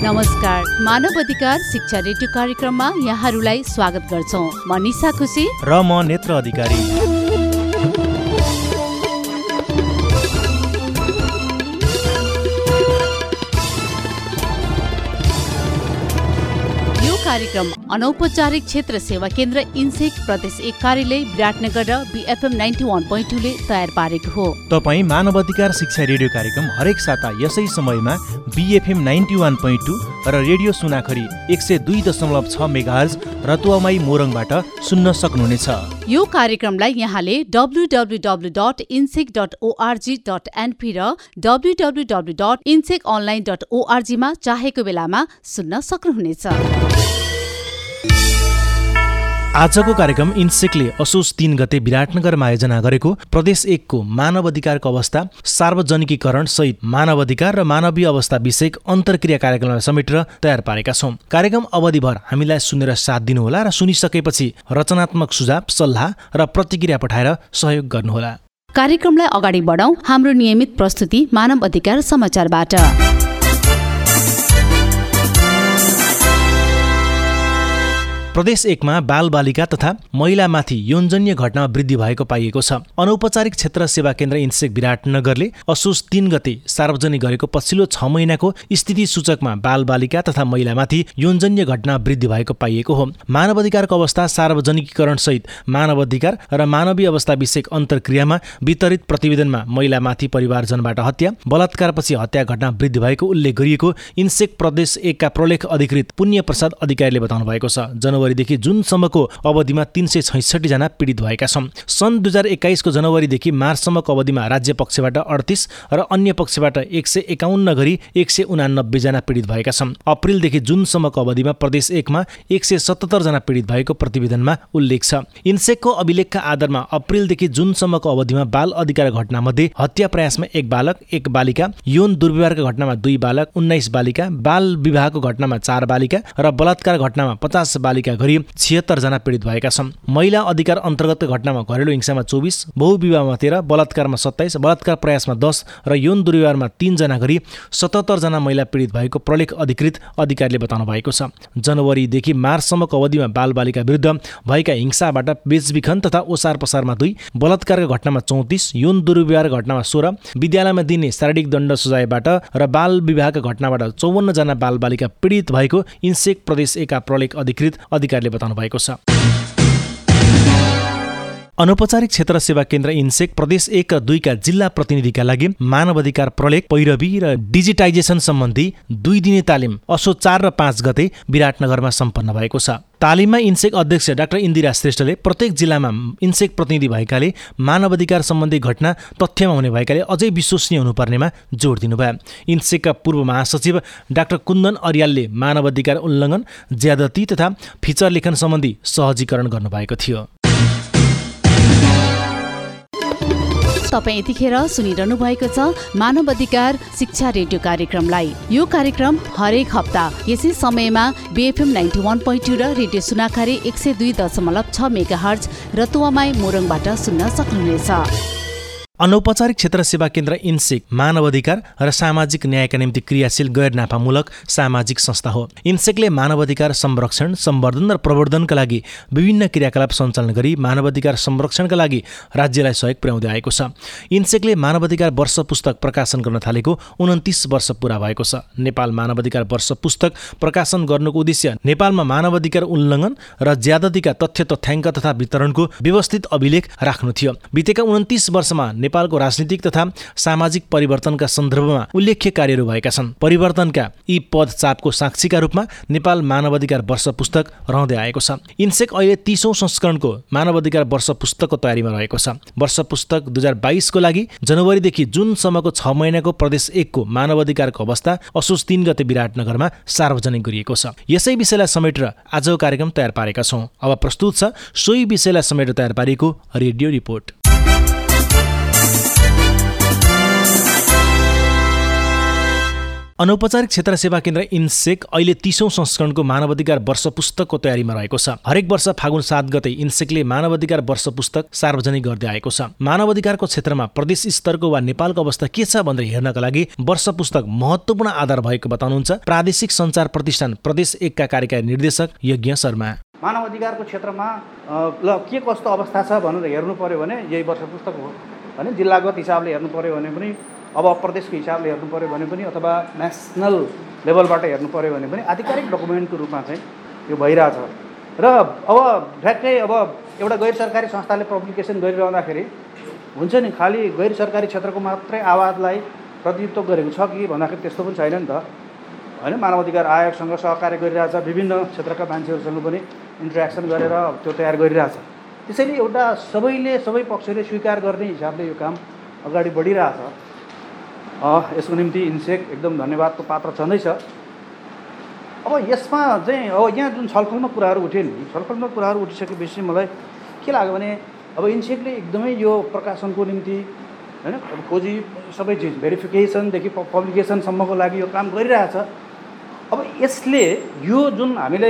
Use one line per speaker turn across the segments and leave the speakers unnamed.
नमस्कार, मानव अधिकार शिक्षा रेडियो कार्यक्रममा यहाँहरूलाई स्वागत गर्छौं। म निशा खुसी
र म नेत्र अधिकारी।
कार्यक्रम अनौपचारिक क्षेत्र सेवा केन्द्र इन्सेक प्रदेश 1 कार्यालय विराटनगर र BFM 91.2 ले तयार पारेको हो।
तपाईँ मानव अधिकार शिक्षा रेडियो कार्यक्रम हरेक साता यसै समयमा BFM 91.2 र रेडियो सुनाखरी 102.6 मेगाहर्ज रतुवामाई मोरङबाट सुन्न सक्नुहुनेछ।
यो कार्यक्रमलाई यहाँले www.insec.org.np र www.inseconline.org मा चाहेको बेलामा सुन्न सक्नुहुनेछ।
आजको कार्यक्रम इन्सेकले असोज 3 गते विराटनगरमा आयोजना गरेको प्रदेश 1 को मानव अधिकारको अवस्था, सार्वजनिकीकरण सहित मानव अधिकार र मानवीय अवस्था विषयक अन्तर्क्रिया कार्यक्रमलाई समेटेर तयार पारेका छौं। कार्यक्रम अवधिभर हामीलाई सुनेर साथ दिनुहोला र सुनिसकेपछि रचनात्मक सुझाव, सल्लाह र प्रतिक्रिया पठाएर सहयोग गर्नुहोला।
कार्यक्रमलाई अगाडि बढाउँ हाम्रो नियमित प्रस्तुति मानव अधिकार समाचारबाट।
प्रदेश 1 मा बालबालिका तथा महिलामाथि यौनजन्य घटनामा वृद्धि भएको पाइएको छ। अनौपचारिक क्षेत्र सेवा केन्द्र इन्सेक विराटनगरले असोज 3 गते सार्वजनिक गरेको पछिल्लो 6 महिनाको स्थिति सूचकमा बालबालिका तथा महिलामाथि यौनजन्य घटना वृद्धि भएको पाइएको हो। मानव अधिकारको अवस्था, सार्वजनिकीकरण सहित मानव अधिकार र मानवीय अवस्था विषयक अन्तर्क्रियामा वितरित प्रतिवेदनमा महिलामाथि परिवारजनबाट हत्या, बलात्कारपछि हत्या घटना वृद्धि भएको उल्लेख गरिएको इन्सेक प्रदेश 1 का प्रलेख अधिकृत पुण्य प्रसाद अधिकारीले बताउनु भएको छ। जनवरीदेखि जुनसम्मको अवधिमा 366 जना पीडित भएका छन्। सन् 2021 को जनवरीदेखि मार्चसम्मको अवधिमा राज्य पक्षबाट 38 र अन्य पक्षबाट 151 गरी 189 जना पीडित भएका छन्। अप्रिलदेखि जुनसम्मको अवधिमा प्रदेश 1 मा 177 जना पीडित भएको प्रतिवेदनमा उल्लेख छ। इन्सेकको अभिलेखका आधारमा अप्रिलदेखि जुनसम्मको अवधिमा बाल अधिकार घटनामध्ये हत्या प्रयासमा 1 बालक, 1 बालिका, यौन दुर्व्यवहारका घटनामा 2 बालक, 19 बालिका, बाल विवाहको घटनामा 4 बालिका र बलात्कार घटनामा 50 बालिका गरी 76 जना पीडित भएका छन्। महिला अधिकार अन्तर्गतको घटनामा घरेलु हिंसामा 24, बहुविवाहमा 13, बलात्कारमा 27, बलात्कार प्रयासमा 10 र यौन दुर्व्यवहारमा 3 जना गरी 77 जना महिला पीडित भएको प्रलेख अधिकृत अधिकारीले बताउनु भएको छ। जनवरीदेखि मार्चसम्मको अवधिमा बालबालिका विरुद्ध भएका हिंसाबाट बेचबिखन तथा ओसार पसारमा 2, बलात्कारका घटनामा 34, यौन दुर्व्यवहार घटनामा 16, विद्यालयमा दिने शारीरिक दण्ड सजायबाट र बाल विवाहका घटनाबाट 54 जना बालबालिका पीडित भएको इन्सेक प्रदेश 1 का प्रलेख अधिकृत अधिकारीले बताउनु भएको छ। अनौपचारिक क्षेत्र सेवा केन्द्र इन्सेक प्रदेश 1 र 2 का जिल्ला प्रतिनिधिका लागि मानव अधिकार प्रलेख, पैरवी र डिजिटाइजेसन सम्बन्धी 2 दिने तालिम असोज 4 र 5 गते विराटनगरमा सम्पन्न भएको छ। तालिममा इन्सेक अध्यक्ष डाक्टर इन्दिरा श्रेष्ठले प्रत्येक जिल्लामा इन्सेक प्रतिनिधि भएकाले मानव अधिकार सम्बन्धी घटना तथ्यमा हुने भएकाले अझै विश्वसनीय हुनुपर्नेमा जोड दिनुभयो। इन्सेकका पूर्व महासचिव डाक्टर कुन्दन अर्यालले मानव अधिकार उल्लङ्घन, ज्यादती तथा फिचर लेखन सम्बन्धी सहजीकरण गर्नुभएको थियो।
तपाईँ यतिखेर सुनिरहनु भएको छ मानव अधिकार शिक्षा रेडियो कार्यक्रमलाई। यो कार्यक्रम हरेक हप्ता यसै समयमा BFM 91.2 र रेडियो सुनाखरी 102.6 मेगाहर्ज रतुवामाई मोरङबाट सुन्न सक्नुहुनेछ।
अनौपचारिक क्षेत्र सेवा केन्द्र इन्सेक मानव अधिकार र सामाजिक न्यायका निम्ति क्रियाशील गैर नाफामूलक सामाजिक संस्था हो। इन्सेकले मानव अधिकार संरक्षण, सम्वर्धन र प्रवर्धनका लागि विभिन्न क्रियाकलाप सञ्चालन गरी मानव अधिकार संरक्षणका लागि राज्यलाई सहयोग पुर्याउँदै आएको छ। इन्सेकले मानव अधिकार वर्ष पुस्तक प्रकाशन गर्न थालेको 29 वर्ष पूरा भएको छ। नेपाल मानव अधिकार वर्ष पुस्तक प्रकाशन गर्नुको उद्देश्य नेपालमा मानव अधिकार उल्लङ्घन र ज्यादतीका तथ्याङ्क तथा वितरणको व्यवस्थित अभिलेख राख्नु थियो। बितेका 29 वर्षमा नेपालको राजनीतिक तथा सामाजिक परिवर्तनका सन्दर्भमा उल्लेख्य कार्यहरू भएका छन्। परिवर्तनका यी पदचापको साक्षीका रूपमा नेपाल मानव अधिकार वर्ष पुस्तक रहँदै आएको छ। इन्सेक अहिले 30औं संस्करणको मानव अधिकार वर्ष पुस्तकको तयारीमा रहेको छ। वर्ष पुस्तक 2022 को लागि जनवरीदेखि जुनसम्मको 6 महिनाको प्रदेश 1 को मानव अधिकारको अवस्था असोज 3 गते विराटनगरमा सार्वजनिक गरिएको छ। यसै विषयलाई समेटेर आजको कार्यक्रम तयार पारेका छौं। अब प्रस्तुत छ सोही विषयलाई समेटेर तयार पारिएको रेडियो रिपोर्ट। अनौपचारिक क्षेत्र सेवा केन्द्र इन्सेक अहिले 30औं संस्करणको मानवाधिकार वर्ष पुस्तकको तयारीमा रहेको छ। हरेक वर्ष फागुन 7 गते इन्सेकले मानवाधिकार वर्ष पुस्तक सार्वजनिक गर्दै आएको छ। मानवाधिकारको क्षेत्रमा प्रदेश स्तरको वा नेपालको अवस्था के छ भनेर हेर्नका लागि वर्ष पुस्तक महत्त्वपूर्ण आधार भएको बताउनुहुन्छ प्रादेशिक सञ्चार प्रतिष्ठान प्रदेश 1 का कार्यकारी निर्देशक यज्ञ शर्मा।
मानवाधिकारको क्षेत्रमा के कस्तो अवस्था छ भनेर हेर्नु पर्यो भने यही वर्ष पुस्तक हो भने जिल्लागत हिसाबले हेर्नु पर्यो भने पनि अब प्रदेशको हिसाबले हेर्नु पर्यो भने पनि अथवा नेसनल लेभलबाट हेर्नु पर्यो भने पनि आधिकारिक डकुमेन्टको रूपमा चाहिँ यो भइरहेछ। र अब ठ्याक्कै अब एउटा गैर सरकारी संस्थाले पब्लिकेसन गरिरहँदाखेरि हुन्छ नि खालि गैर सरकारी क्षेत्रको मात्रै आवाजलाई प्रतिनिधित्व गरेको छ कि भन्दाखेरि त्यस्तो पनि छैन नि त होइन। मानवाधिकार आयोगसँग सहकार्य गरिरहेछ, विभिन्न क्षेत्रका मान्छेहरूसँग पनि इन्टरेक्सन गरेर त्यो तयार गरिरहेछ। त्यसैले एउटा सबै पक्षले स्वीकार गर्ने हिसाबले यो काम अगाडि बढिरहेछ। यसको निम्ति इन्सेक एकदम धन्यवादको पात्र छँदैछ। अब यसमा चाहिँ अब यहाँ जुन छलफलमा कुराहरू उठ्यो नि, छलफलमा कुराहरू उठिसकेपछि मलाई के लाग्यो भने अब इन्सेकले एकदमै यो प्रकाशनको निम्ति होइन अब खोजी सबै चिज भेरिफिकेसनदेखि पब्लिकेसनसम्मको लागि यो काम गरिरहेछ। अब यसले यो जुन हामीले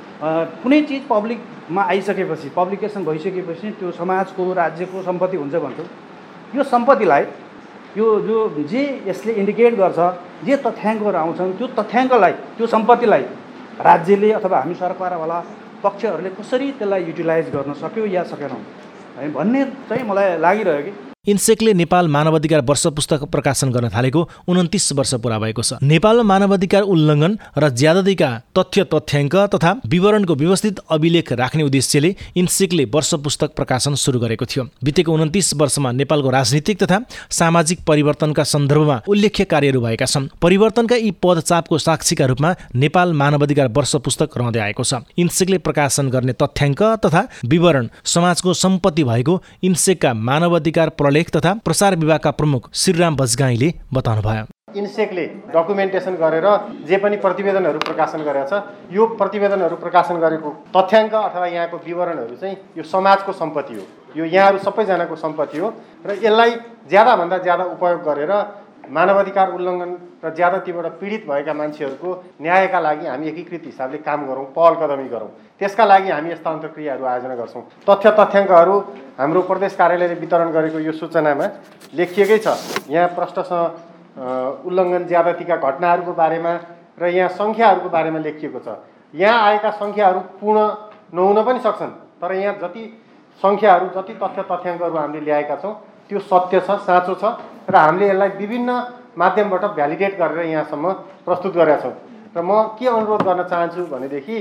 कुनै चिज पब्लिकमा आइसकेपछि पब्लिकेसन भइसकेपछि त्यो समाजको राज्यको सम्पत्ति हुन्छ भन्छौँ। यो सम्पत्तिलाई यो जो जे यसले इन्डिकेट गर्छ, जे तथ्याङ्कहरू आउँछन् त्यो तथ्याङ्कलाई त्यो सम्पत्तिलाई राज्यले अथवा हामी सरकारवाला पक्षहरूले कसरी त्यसलाई युटिलाइज गर्न सक्यो या सकेनौँ है भन्ने चाहिँ मलाई लागिरह्यो कि
इन्सेकले नेपाल मानवाधिकार वर्ष पुस्तक प्रकाशन गर्न थालेको 29 वर्ष पुरा भएको छ। नेपालमा मानवाधिकार उल्लङ्घन र ज्यादतीका तथ्याङ्क तथा विवरणको व्यवस्थित अभिलेख राख्ने उद्देश्यले इन्सेकले वर्ष पुस्तक प्रकाशन सुरु गरेको थियो। बितेको 29 वर्षमा नेपालको राजनीतिक तथा सामाजिक परिवर्तनका सन्दर्भमा उल्लेख्य कार्यहरू भएका छन्। परिवर्तनका यी पदचापको साक्षीका रूपमा नेपाल मानवाधिकार वर्ष पुस्तक रहँदै आएको छ। इन्सेकले प्रकाशन गर्ने तथ्याङ्क तथा विवरण समाजको सम्पत्ति भएको इन्सेकका मानवाधिकार लेख तथा प्रसार विभागका प्रमुख श्रीराम बजगाईले बताउनुभयो।
इन्सेकले डकुमेन्टेसन गरेर जे पनि प्रतिवेदनहरू प्रकाशन गरेको छ, यो प्रतिवेदनहरू प्रकाशन गरेको तथ्याङ्क अथवा यहाँको विवरणहरू चाहिँ यो समाजको सम्पत्ति हो, यो यहाँहरू सबैजनाको सम्पत्ति हो र यसलाई ज्यादाभन्दा ज्यादा उपयोग गरेर मानवाधिकार उल्लङ्घन र ज्यादतीबाट पीडित भएका मान्छेहरूको न्यायका लागि हामी एकीकृत हिसाबले काम गरौँ, पहल कदमी गरौँ। त्यसका लागि हामी यस्ता अन्तर्क्रियाहरू आयोजना गर्छौँ। तथ्याङ्कहरू हाम्रो प्रदेश कार्यालयले वितरण गरेको यो सूचनामा लेखिएकै छ। यहाँ प्रष्टसँग उल्लङ्घन ज्यादतीका घटनाहरूको बारेमा र यहाँ सङ्ख्याहरूको बारेमा लेखिएको छ। यहाँ आएका सङ्ख्याहरू पूर्ण नहुन पनि सक्छन्, तर यहाँ जति सङ्ख्याहरू जति तथ्याङ्कहरू हामीले ल्याएका छौँ त्यो सत्य छ, साँचो छ र हामीले यसलाई विभिन्न माध्यमबाट भ्यालिडेट गरेर यहाँसम्म प्रस्तुत गरेका छौँ। र म के अनुरोध गर्न चाहन्छु भनेदेखि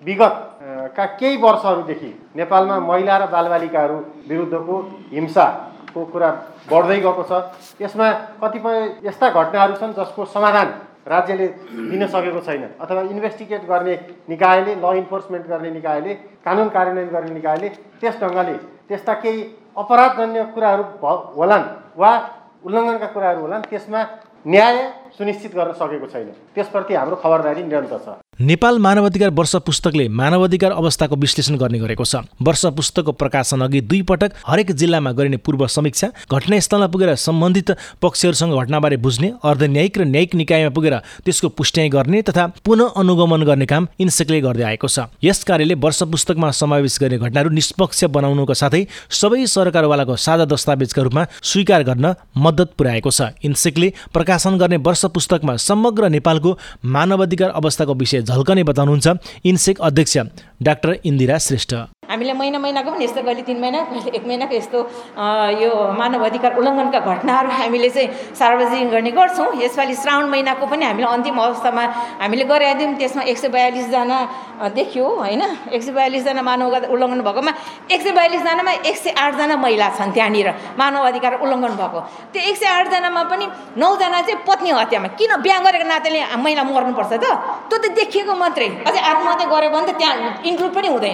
विगतका केही वर्षहरूदेखि नेपालमा महिला र बालबालिकाहरू विरुद्धको हिंसाको कुरा बढ्दै गएको छ। यसमा कतिपय यस्ता घटनाहरू छन् जसको समाधान राज्यले दिन सकेको छैन अथवा इन्भेस्टिगेट गर्ने निकायले, ल इन्फोर्समेन्ट गर्ने निकायले, कानुन कार्यान्वयन गर्ने निकायले त्यस ढङ्गले त्यस्ता केही अपराधजन्य कुराहरू होलान् वा उल्लङ्घनका कुराहरू होलान्, त्यसमा न्याय सुनिश्चित गर्न सकेको छैन। त्यसप्रति हाम्रो खबरदारी निरन्तर छ।
नेपाल मानवाधिकार वर्ष पुस्तकले मानवाधिकार अवस्थाको विश्लेषण गर्ने गरेको छ। वर्ष पुस्तकको प्रकाशन अघि 2 पटक हरेक जिल्लामा गरिने पूर्व समीक्षा, घटनास्थलमा पुगेर सम्बन्धित पक्षहरूसँग घटनाबारे बुझ्ने, अर्धन्यायिक र न्यायिक निकायमा पुगेर त्यसको पुष्ट्याइ गर्ने तथा पुनः अनुगमन गर्ने काम इन्सेकले गर्दै आएको छ। यस कार्यले वर्ष पुस्तकमा समावेश गर्ने घटनाहरू निष्पक्ष बनाउनुका साथै सबै सरकारवालाको साझा दस्तावेजका रूपमा स्वीकार गर्न मद्दत पुर्याएको छ। इन्सेकले प्रकाशन गर्ने वर्ष पुस्तकमा समग्र नेपालको मानवाधिकार अवस्थाको विषय झल्कने बताउनुहुन्छ इन्सेक अध्यक्ष डाक्टर इन्दिरा श्रेष्ठ।
हामीले महिनाको पनि यस्तो कहिले 3 महिना कहिले 1 महिनाको यस्तो यो मानवाधिकार उल्लङ्घनका घटनाहरू हामीले चाहिँ सार्वजनिक गर्ने गर्छौँ। यसपालि श्रावण महिनाको पनि हामीले अन्तिम अवस्थामा हामीले गराइदियौँ। त्यसमा 142 जना देखियो होइन। 142 जना मानवाधिकार उल्लङ्घन भएकोमा 142 जनामा 108 जना महिला छन्। त्यहाँनिर मानवाधिकार उल्लङ्घन भएको त्यो 108 जनामा पनि 9 जना चाहिँ पत्नी हत्यामा, किन बिहा गरेको नाताले महिला मर्नुपर्छ त? त्यो त देखिएको मात्रै, अझै आत्महत्या गऱ्यो भने त त्यहाँ इन्क्लुड पनि हुँदैन।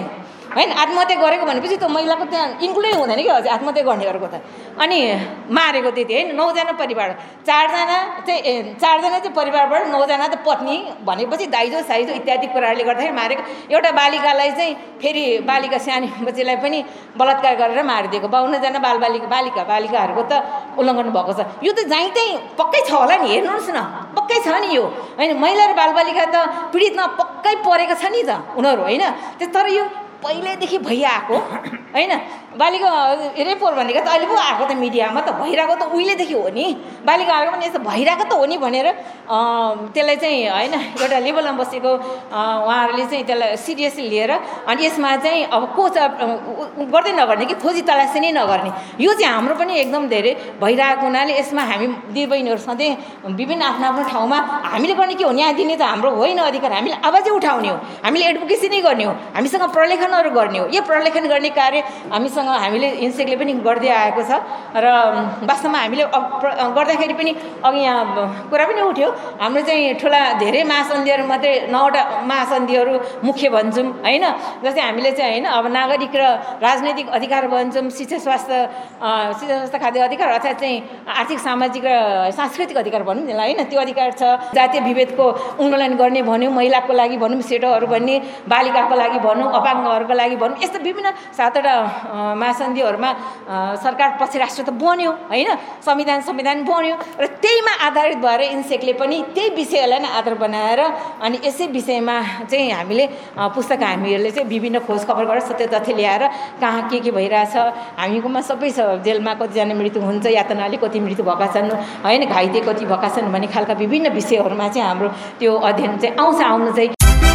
होइन आत्महत्या गरेको भनेपछि त्यो महिलाको त्यहाँ इन्क्लुडै हुँदैन कि हजुर आत्महत्या गर्नेहरूको त अनि मारेको त्यति होइन 9जना परिवार 4जना चाहिँ परिवारबाट 9जना त पत्नी भनेपछि दाइजो साइजो इत्यादि कुराहरूले गर्दाखेरि मारेको एउटा बालिकालाई चाहिँ फेरि बालिका सानी बच्चीलाई पनि बलात्कार गरेर मारिदिएको 52जना बालिकाहरूको त उल्लङ्घन भएको छ यो त जहीँ त्यहीँ पक्कै छ होला नि हेर्नुहोस् न पक्कै छ नि यो होइन महिला र बालबालिका त पीडितमा पक्कै परेको छ नि त उनीहरू होइन तर यो पहिल्यैदेखि भइआएको होइन बालिका रेपोर भनेको त अहिले पो आएको त मिडियामा त भइरहेको त उहिलेदेखि हो नि बालिकाहरूको पनि यस्तो भइरहेको त हो नि भनेर त्यसलाई चाहिँ होइन एउटा लेभलमा बसेको उहाँहरूले चाहिँ त्यसलाई सिरियसली लिएर अनि यसमा चाहिँ अब को गर्दै नगर्ने कि खोजी तलासी नै नगर्ने यो चाहिँ हाम्रो पनि एकदम धेरै भइरहेको हुनाले यसमा हामी दिदीबहिनीहरू सधैँ विभिन्न आफ्नो आफ्नो ठाउँमा हामीले गर्ने के हो न्याय दिने त हाम्रो होइन अधिकार हामीले आवाजै उठाउने हो हामीले एडभोकेसी नै गर्ने हो हामीसँग प्रलेखनहरू गर्ने हो यो प्रलेखन गर्ने कार्य हामीले इन्सेकले पनि गर्दै आएको छ र वास्तवमा हामीले गर्दाखेरि पनि अघि यहाँ कुरा पनि उठ्यो हाम्रो चाहिँ ठुला धेरै महासन्धिहरू मात्रै 9वटा महासन्धिहरू मुख्य भन्छौँ होइन जस्तै हामीले चाहिँ होइन अब नागरिक र राजनैतिक अधिकार भन्छौँ शिक्षा स्वास्थ्य खाद्य अधिकार अर्थात् चाहिँ आर्थिक सामाजिक र सांस्कृतिक अधिकार भनौँ त्यसलाई होइन त्यो अधिकार छ जातीय विभेदको उन्मूलन गर्ने भन्यौँ महिलाको लागि भनौँ सेटोहरू भन्ने बालिकाको लागि भनौँ अपाङ्गहरूको लागि भनौँ यस्तो विभिन्न 7वटा महासन्धिहरूमा सरकार पछि राष्ट्र त बन्यो होइन संविधान बन्यो र त्यहीमा आधारित भएर इन्सेकले पनि त्यही विषयलाई नै आधार बनाएर अनि यसै विषयमा चाहिँ हामीले हामीहरूले चाहिँ विभिन्न खोज खबर गरेर सत्य तथ्य ल्याएर कहाँ के भइरहेछ हामीकोमा सबै छ जेलमा कतिजना मृत्यु हुन्छ यातनाले कति मृत्यु भएका छन् होइन घाइते कति भएका छन् भन्ने खालका विभिन्न विषयहरूमा चाहिँ हाम्रो त्यो अध्ययन चाहिँ आउनु चाहिँ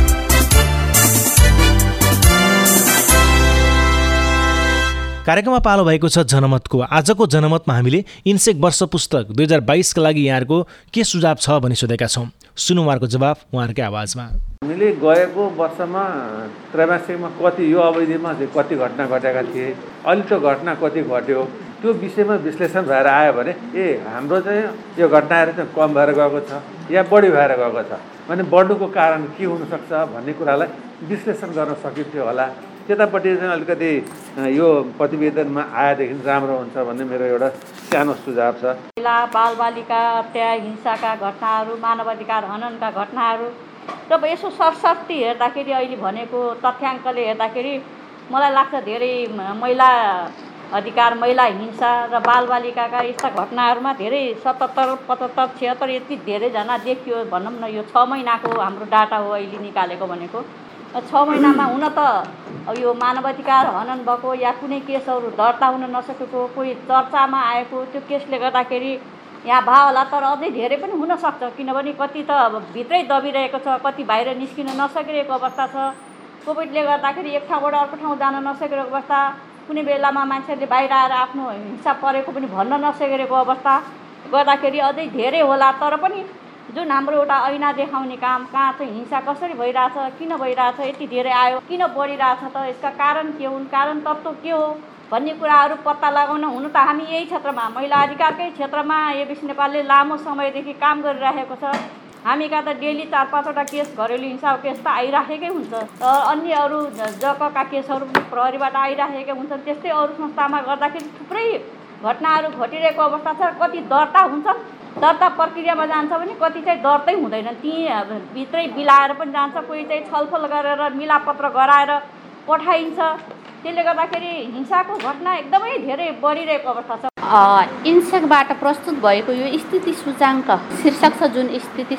कार्यक्रममा पालो भएको छ जनमतको। आजको जनमतमा हामीले इन्सेक वर्ष पुस्तक 2022 का लागि यहाँहरूको के सुझाव छ भनी सोधेका छौँ। सुनौँ उहाँहरूको जवाफ उहाँहरूकै आवाजमा।
हामीले गएको वर्षमा त्रैमासिकमा कति यो अवधिमा चाहिँ कति घटना घटेका थिए, अहिले त्यो घटना कति घट्यो, त्यो विषयमा विश्लेषण भएर आयो भने हाम्रो चाहिँ यो घटनाहरू चाहिँ कम भएर गएको छ या बढी भएर गएको छ भने बढ्नुको कारण के हुनसक्छ भन्ने कुरालाई विश्लेषण गर्न सकिन्थ्यो होला। त्यतापट्टि चाहिँ अलिकति यो प्रतिवेदनमा आएदेखि राम्रो हुन्छ भन्ने मेरो एउटा सानो सुझाव छ।
महिला बालबालिका हत्या हिंसाका घटनाहरू मानवाधिकार हननका घटनाहरू र यसो सरसर्ती हेर्दाखेरि अहिले भनेको तथ्याङ्कले हेर्दाखेरि मलाई लाग्छ धेरै महिला अधिकार महिला हिंसा र बालबालिकाका यस्ता घटनाहरूमा धेरै 77, 75, 76 यति धेरैजना देखियो भनौँ न। यो 6 महिनाको हाम्रो डाटा हो अहिले निकालेको भनेको। 6 महिनामा हुन त यो मानवाधिकार हनन भएको या कुनै केसहरू दर्ता हुन नसकेको कोही चर्चामा आएको त्यो केसले गर्दाखेरि यहाँ भए होला, तर अझै धेरै पनि हुनसक्छ किनभने कति त भित्रै दबिरहेको छ, कति बाहिर निस्किन नसकिरहेको अवस्था छ। कोभिडले गर्दाखेरि एक ठाउँबाट अर्को ठाउँ जान नसकेको अवस्था, कुनै बेलामा मान्छेहरूले बाहिर आएर आफ्नो हिंसा परेको पनि भन्न नसकेको अवस्था गर्दाखेरि अझै धेरै होला। तर पनि जुन हाम्रो एउटा ऐना देखाउने काम, कहाँ चाहिँ हिंसा कसरी भइरहेछ, किन भइरहेछ, यति धेरै आयो, किन बढिरहेछ त, यसका कारण के हुन्, कारण तत्त्व के हो भन्ने कुराहरू पत्ता लगाउन हुनु त हामी यही क्षेत्रमा महिला अधिकारकै क्षेत्रमा एबिसी नेपालले लामो समयदेखि काम गरिरहेको छ। हामी कहाँ त डेली 4-5वटा केस घरेलु हिंसाको केस त आइराखेकै हुन्छ, अन्य अरू जगका केसहरू प्रहरीबाट आइराखेकै हुन्छन्। त्यस्तै अरू संस्थामा गर्दाखेरि थुप्रै घटनाहरू घटिरहेको अवस्था छ। कति दर्ता हुन्छ, दर्ता प्रक्रियामा जान्छ भने कति चाहिँ दर्तै हुँदैन, ती भित्रै बिलाएर पनि जान्छ, कोही चाहिँ छलफल गरेर मिलापत्र गराएर पठाइन्छ। त्यसले गर्दाखेरि हिंसाको घटना एकदमै धेरै बढिरहेको अवस्था छ।
इन्सेकबाट प्रस्तुत भएको यो स्थिति सूचाङ्क शीर्षक छ, जुन स्थिति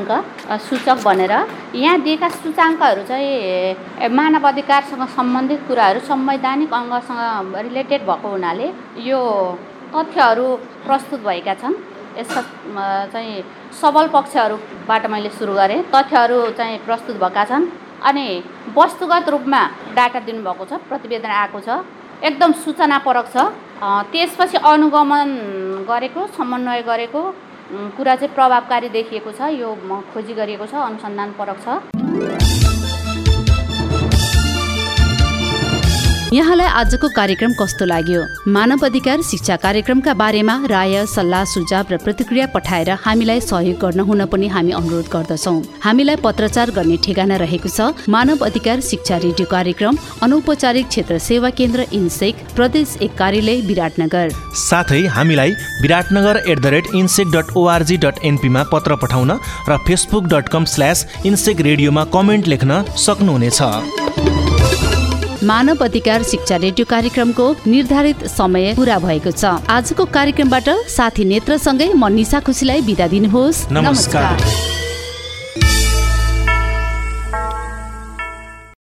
सूचक भनेर यहाँ दिएका सूचाङ्कहरू चाहिँ मानव अधिकारसँग सम्बन्धित कुराहरू संवैधानिक अङ्गसँग रिलेटेड भएको हुनाले यो तथ्यहरू प्रस्तुत भएका छन्। यसका चाहिँ सबल पक्षहरूबाट मैले सुरु गरेँ। तथ्यहरू चाहिँ प्रस्तुत भएका छन् अनि वस्तुगत रूपमा डाटा दिनुभएको छ, प्रतिवेदन आएको छ, एकदम सूचनापरक छ। त्यसपछि अनुगमन गरेको, समन्वय गरेको कुरा चाहिँ प्रभावकारी देखिएको छ। यो खोजी गरिएको छ, अनुसन्धानपरक छ।
यहाँलाई आजको कार्यक्रम कस्तो लाग्यो? मानव अधिकार शिक्षा कार्यक्रमका बारेमा राय, सल्लाह, सुझाव र प्रतिक्रिया पठाएर हामीलाई सहयोग गर्न हुन पनि हामी अनुरोध गर्दछौँ। हामीलाई पत्रचार गर्ने ठेगाना रहेको छ मानव अधिकार शिक्षा रेडियो कार्यक्रम, अनौपचारिक क्षेत्र सेवा केन्द्र इन्सेक, प्रदेश 1 कार्यालय विराटनगर।
साथै हामीलाई viratnagar@insec.org.np मा पत्र पठाउन र facebook.com/insec रेडियोमा कमेन्ट लेख्न सक्नुहुनेछ।
मानव अधिकार शिक्षा रेडियो कार्यक्रमको निर्धारित समय पूरा भएको छ। आजको कार्यक्रमबाट साथी नेत्रसँगै म निशा खुसीलाई बिदा दिनुहोस्।
नमस्कार।